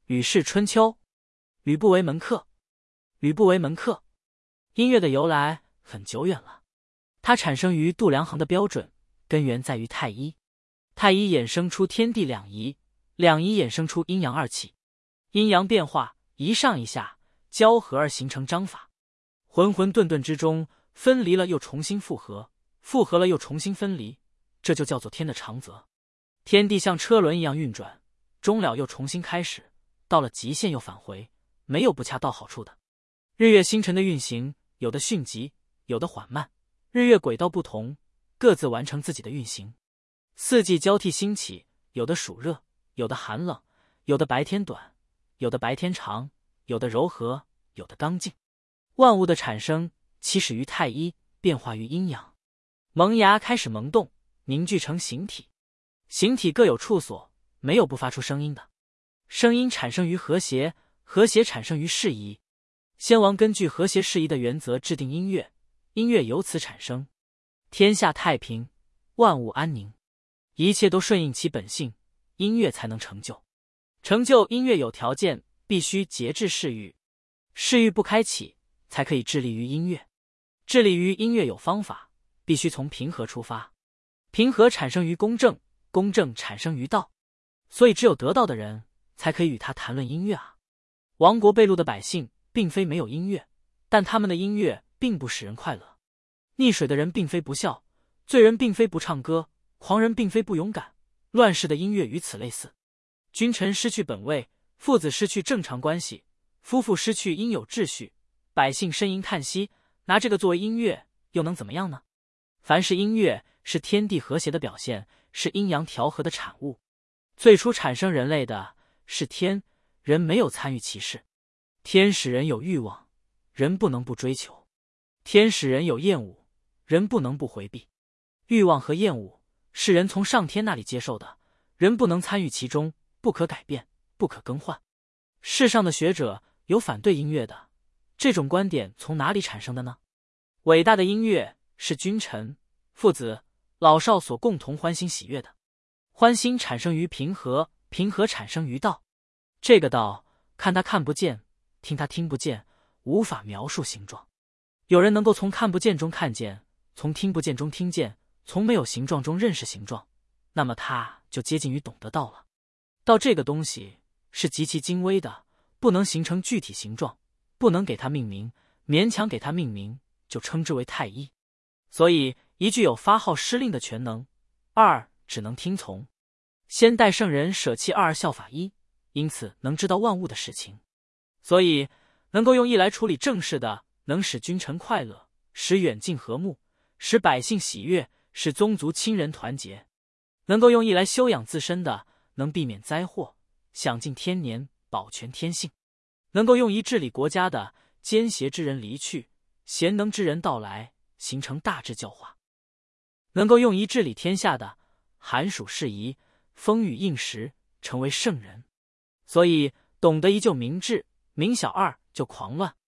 吕氏春秋，吕不韦门客。吕不韦门客。音乐的由来很久远了，它产生于度量衡的标准，根源在于太一。太一衍生出天地两仪，两仪衍生出阴阳二气，阴阳变化，一上一下交合而形成章法。混混沌沌之中，分离了又重新复合，复合了又重新分离，这就叫做天的长则。天地像车轮一样运转，终了又重新开始，到了极限又返回，没有不恰到好处的。日月星辰的运行，有的迅疾，有的缓慢，日月轨道不同，各自完成自己的运行。四季交替兴起，有的暑热，有的寒冷，有的白天短，有的白天长，有的柔和，有的刚劲。万物的产生起始于太一，变化于阴阳，萌芽开始萌动，凝聚成形体。形体各有处所，没有不发出声音的。声音产生于和谐，和谐产生于适宜。先王根据和谐适宜的原则制定音乐，音乐由此产生。天下太平，万物安宁，一切都顺应其本性，音乐才能成就。成就音乐有条件，必须节制视域，视域不开启，才可以致力于音乐。致力于音乐有方法，必须从平和出发。平和产生于公正，公正产生于道，所以只有得道的人才可以与他谈论音乐啊。亡国被戮的百姓并非没有音乐，但他们的音乐并不使人快乐。溺水的人并非不笑，罪人并非不唱歌，狂人并非不勇敢，乱世的音乐与此类似。君臣失去本位，父子失去正常关系，夫妇失去应有秩序，百姓呻吟叹息，拿这个作为音乐又能怎么样呢？凡是音乐，是天地和谐的表现，是阴阳调和的产物。最初产生人类的是天，人没有参与其事。天使人有欲望，人不能不追求；天使人有厌恶，人不能不回避。欲望和厌恶是人从上天那里接受的，人不能参与其中，不可改变，不可更换。世上的学者有反对音乐的，这种观点从哪里产生的呢？伟大的音乐是君臣、父子、老少所共同欢欣喜悦的。欢欣产生于平和，平和产生于道。这个道，看它看不见，听它听不见，无法描述形状。有人能够从看不见中看见，从听不见中听见，从没有形状中认识形状，那么他就接近于懂得道了。道这个东西是极其精微的，不能形成具体形状，不能给它命名，勉强给它命名就称之为太一。所以一具有发号施令的全能，二只能听从。先代圣人舍弃二效法一，因此能知道万物的事情。所以能够用一来处理政事的，能使君臣快乐，使远近和睦，使百姓喜悦，使宗族亲人团结。能够用一来修养自身的，能避免灾祸，享尽天年，保全天性。能够用一治理国家的，奸邪之人离去，贤能之人到来，形成大治教化。能够用一治理天下的，寒暑适宜，风雨应时，成为圣人。所以懂得一就明智，明晓二就狂乱。